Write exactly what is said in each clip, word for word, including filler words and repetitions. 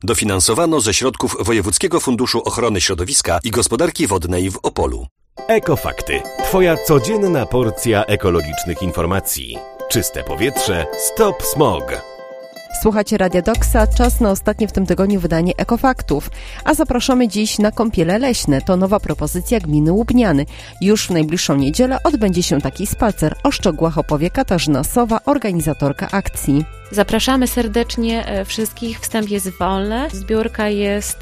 Dofinansowano ze środków Wojewódzkiego Funduszu Ochrony Środowiska i Gospodarki Wodnej w Opolu. Ekofakty. Twoja codzienna porcja ekologicznych informacji. Czyste powietrze. Stop smog. Słuchacie Radia Doksa, czas na ostatnie w tym tygodniu wydanie Ekofaktów. A zapraszamy dziś na kąpiele leśne. To nowa propozycja gminy Łubniany. Już w najbliższą niedzielę odbędzie się taki spacer. O szczegółach opowie Katarzyna Sowa, organizatorka akcji. Zapraszamy serdecznie wszystkich. Wstęp jest wolny. Zbiórka jest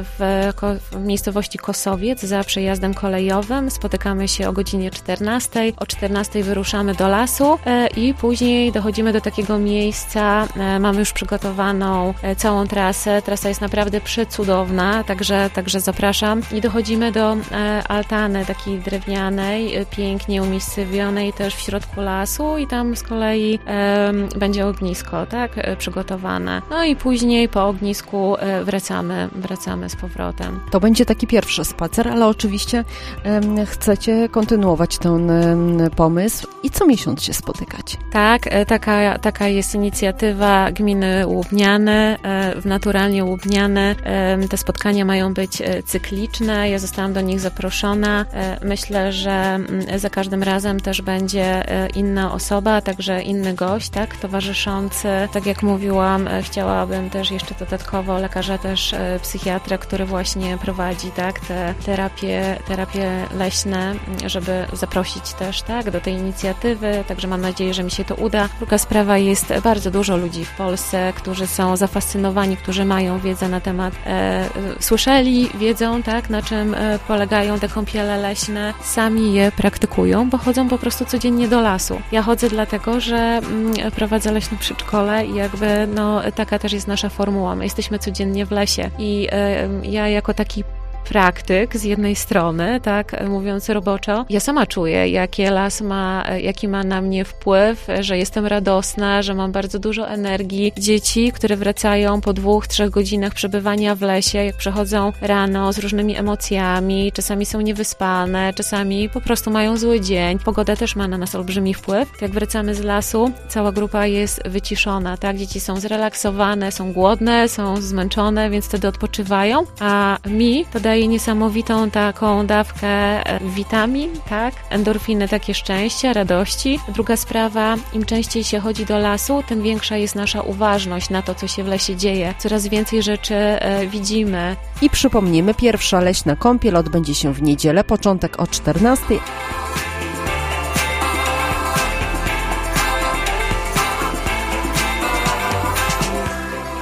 w, w miejscowości Kosowiec za przejazdem kolejowym. Spotykamy się o godzinie czternastej. O czternastej wyruszamy do lasu i później dochodzimy do takiego miejsca. Mamy już przygotowaną całą trasę. Trasa jest naprawdę przecudowna, także, także zapraszam. I dochodzimy do altany takiej drewnianej, pięknie umiejscowionej też w środku lasu i tam z kolei um, będzie ognisko, tak, przygotowane. No i później po ognisku wracamy, wracamy z powrotem. To będzie taki pierwszy spacer, ale oczywiście um, chcecie kontynuować ten um, pomysł i co miesiąc się spotykać. Tak, taka, taka jest inicjatywa gminy Łubniany, w Naturalnie Łubniany. Te spotkania mają być cykliczne. Ja zostałam do nich zaproszona. Myślę, że za każdym razem też będzie inna osoba, także inny gość, tak, towarzyszący. Tak jak mówiłam, chciałabym też jeszcze dodatkowo lekarza też psychiatrę, który właśnie prowadzi, tak, te terapie, terapie leśne, żeby zaprosić też, tak, do tej inicjatywy. Także mam nadzieję, że mi się to uda. Druga sprawa, jest bardzo dużo ludzi w Polsce, którzy są zafascynowani, którzy mają wiedzę na temat, e, słyszeli, wiedzą, tak, na czym e, polegają te kąpiele leśne, sami je praktykują, bo chodzą po prostu codziennie do lasu. Ja chodzę dlatego, że mm, prowadzę leśne przedszkole i jakby, no, taka też jest nasza formuła. My jesteśmy codziennie w lesie i e, ja jako taki praktyk z jednej strony, tak, mówiąc roboczo, ja sama czuję, jakie las ma, jaki ma na mnie wpływ, że jestem radosna, że mam bardzo dużo energii. Dzieci, które wracają po dwóch, trzech godzinach przebywania w lesie, jak przychodzą rano z różnymi emocjami, czasami są niewyspane, czasami po prostu mają zły dzień. Pogoda też ma na nas olbrzymi wpływ. Jak wracamy z lasu, cała grupa jest wyciszona, tak, dzieci są zrelaksowane, są głodne, są zmęczone, więc wtedy odpoczywają, a mi to daje niesamowitą taką dawkę witamin, tak, endorfiny, takie szczęścia, radości. Druga sprawa, im częściej się chodzi do lasu, tym większa jest nasza uważność na to, co się w lesie dzieje. Coraz więcej rzeczy e, widzimy. I przypomnijmy, pierwsza leśna kąpiel odbędzie się w niedzielę, początek o czternastej.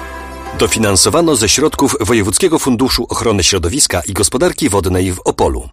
Dofinansowano ze środków Wojewódzkiego Funduszu Ochrony Środowiska i Gospodarki Wodnej w Opolu.